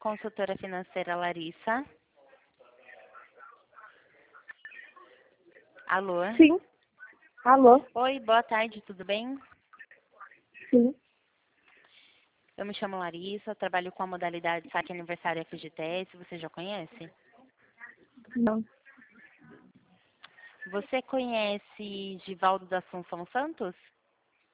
consultora financeira Larissa. Alô? Sim. Alô? Oi, boa tarde, tudo bem? Sim. Eu me chamo Larissa, trabalho com a modalidade Saque Aniversário FGTS, você já conhece? Não. Você conhece Givaldo da Assunção Santos?